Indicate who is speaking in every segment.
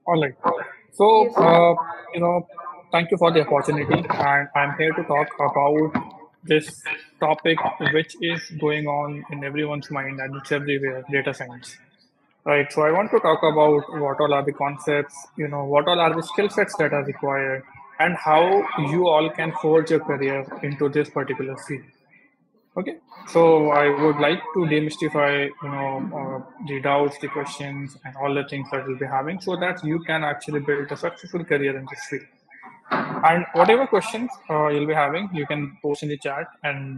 Speaker 1: All right. So,
Speaker 2: Yes.
Speaker 1: you know, thank you for the opportunity, and I'm here to talk about this topic, which is going on in everyone's mind, and it's everywhere: data science. Right. So, I want to talk about what all are the concepts, what all are the skill sets that are required, and how you all can forge your career into this particular field. Okay, so I would like to demystify, the doubts, the questions, and all the things that we'll be having, so that you can actually build a successful career in this field. And whatever questions you'll be having, you can post in the chat, and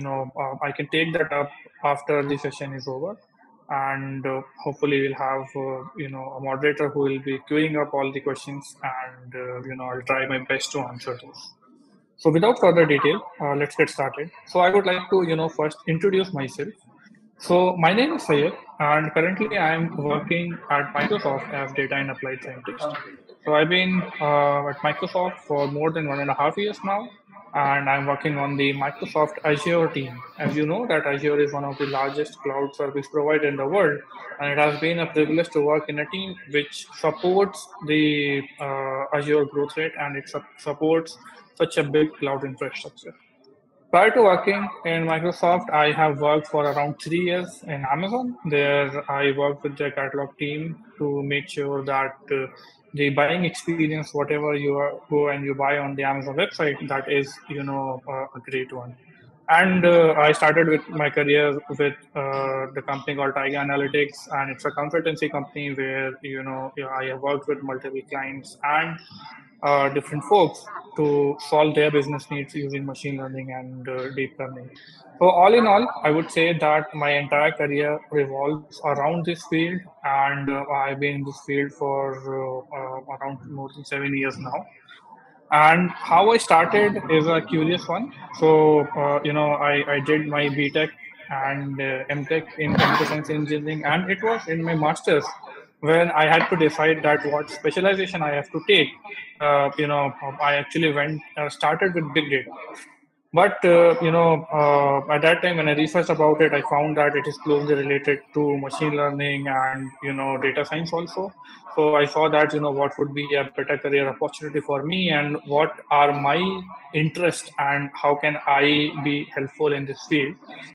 Speaker 1: I can take that up after the session is over. And hopefully, we'll have a moderator who will be queuing up all the questions, and I'll try my best to answer those. So without further detail, let's get started. So I would like to, first introduce myself. So my name is Sayed, and currently I am working at Microsoft as data and applied scientist. So I've been at Microsoft for more than 1.5 years now, and I'm working on the Microsoft Azure team. As you know, that Azure is one of the largest cloud service provider in the world, and it has been a privilege to work in a team which supports the Azure growth rate, and it supports such a big cloud infrastructure. Prior to working in Microsoft, I have worked for around 3 years in Amazon. There, I worked with the catalog team to make sure that the buying experience, whatever go and you buy on the Amazon website, that is, a great one. And I started with my career with the company called Tiger Analytics, and it's a consultancy company where I have worked with multiple clients and different folks to solve their business needs using machine learning and deep learning. So all in all, I would say that my entire career revolves around this field, and I've been in this field for around more than 7 years now. And how I started is a curious one. So, I did my BTech and MTech in computer science engineering, and it was in my master's when I had to decide that what specialization I have to take. I actually started with big data. But at that time when I researched about it, I found that it is closely related to machine learning and data science also. So I saw that what would be a better career opportunity for me, and what are my interests, and how can I be helpful in this field.